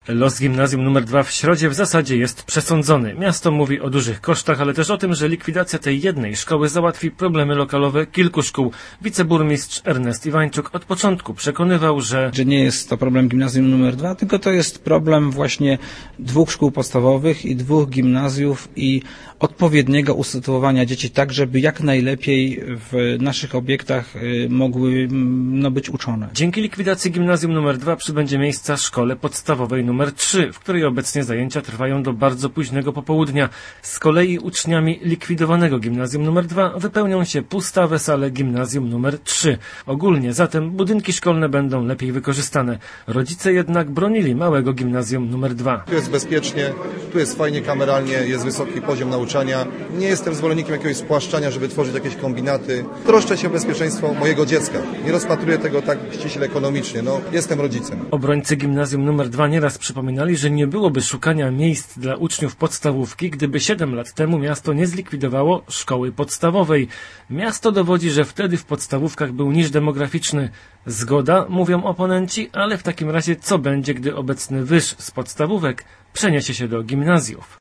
Los gimnazjum nr 2 w Środzie w zasadzie jest przesądzony. Miasto mówi o dużych kosztach, ale też o tym, że likwidacja tej jednej szkoły załatwi problemy lokalowe kilku szkół. Wiceburmistrz Ernest Iwańczuk od początku przekonywał, że nie jest to problem gimnazjum nr 2, tylko to jest problem właśnie 2 szkół podstawowych i 2 gimnazjów i odpowiedniego usytuowania dzieci tak, żeby jak najlepiej w naszych obiektach mogły być uczone. Dzięki likwidacji gimnazjum nr 2 przybędzie miejsca szkole podstawowej nr 3, w której obecnie zajęcia trwają do bardzo późnego popołudnia. Z kolei uczniami likwidowanego gimnazjum nr 2 wypełnią się pustawe sale gimnazjum nr 3. Ogólnie zatem budynki szkolne będą lepiej wykorzystane. Rodzice jednak bronili małego gimnazjum nr 2. Tu jest bezpiecznie, tu jest fajnie kameralnie, jest wysoki poziom nauczania. Nie jestem zwolennikiem jakiegoś spłaszczania, żeby tworzyć jakieś kombinaty. Troszczę się o bezpieczeństwo mojego dziecka. Nie rozpatruję tego tak ściśle ekonomicznie. Jestem rodzicem. Obrońcy gimnazjum nr 2 nieraz przypominali, że nie byłoby szukania miejsc dla uczniów podstawówki, gdyby 7 lat temu miasto nie zlikwidowało szkoły podstawowej. Miasto dowodzi, że wtedy w podstawówkach był niż demograficzny. Zgoda, mówią oponenci, ale w takim razie co będzie, gdy obecny wyż z podstawówek przeniesie się do gimnazjów?